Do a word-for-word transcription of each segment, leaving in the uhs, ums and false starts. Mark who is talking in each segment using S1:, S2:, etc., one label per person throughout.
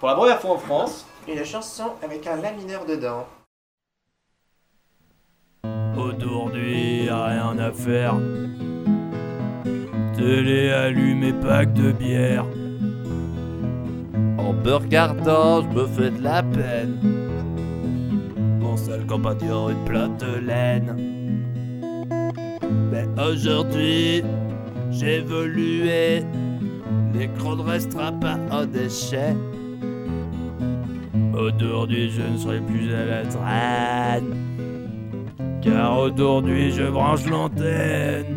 S1: Pour la première fois en France,
S2: une chanson avec un la mineur dedans.
S3: Aujourd'hui, y'a rien à faire. Télé allumée, pack de bière.
S4: En me regardant, je me fais de la peine.
S3: Mon seul compagnon, une plate de laine.
S4: Mais aujourd'hui, j'ai évolué. L'écran ne restera pas en déchet.
S3: Aujourd'hui, je ne serai plus à la traîne. Car aujourd'hui, je branche l'antenne.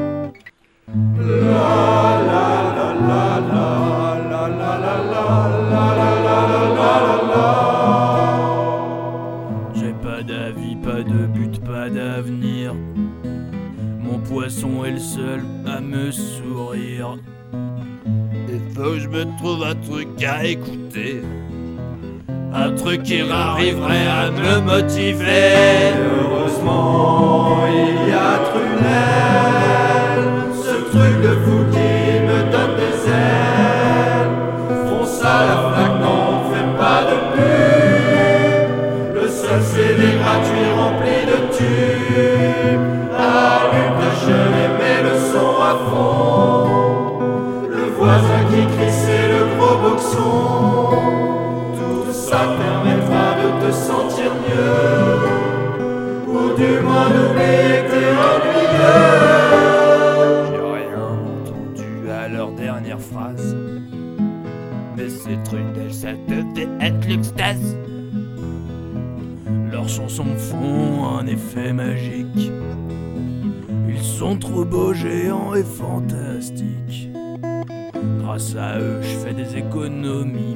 S3: J'ai pas d'avis, pas de but, pas d'avenir. Mon poisson est le seul à me sourire.
S4: Il faut que je me trouve un truc à écouter. Un truc qui arriverait à me motiver.
S2: Heureusement, il y a Trunel, ce truc de fou qui me donne des ailes. Fonce à la flaque, non, fais pas de pub. Le seul C D gratuit rempli de tubes. Allume ta chaîne et mets le son à fond. Le voisin qui crie, c'est le gros boxon. Tout ça permettra de te sentir mieux, ou du moins d'oublier que t'es ennuyeux.
S3: J'ai rien entendu à leur dernière phrase,
S4: Mais ces trucs, ça devait être l'extase.
S3: leurs chansons font un effet magique. Ils sont trop beaux, géants et fantastiques. Grâce à eux, je fais des économies.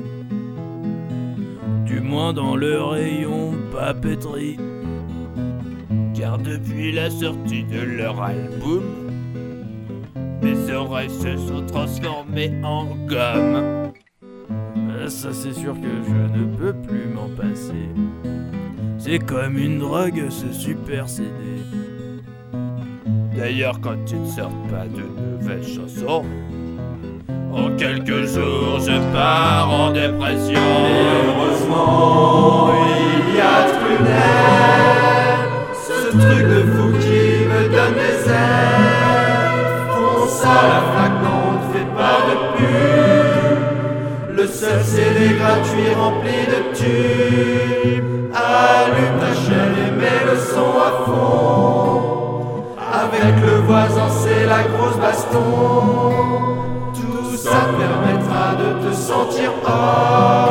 S3: Du moins dans le rayon papeterie.
S4: Car depuis la sortie de leur album, mes oreilles se sont transformées en gomme.
S3: Ah, ça c'est sûr que je ne peux plus m'en passer. C'est comme une drogue ce super C D.
S4: D'ailleurs, quand ils ne sortent pas de nouvelles chansons, en quelques jours je pars en dépression.
S2: Heureusement, il y a Trunel, ce truc de fou qui me donne des ailes. Fonce à la flaque, non, ne fais pas de pub. Le seul C D gratuit rempli de tubes. Allume ta chaîne et mets le son à fond. Avec le voisin, c'est la grosse baston. Tout ça permettra de te sentir hors.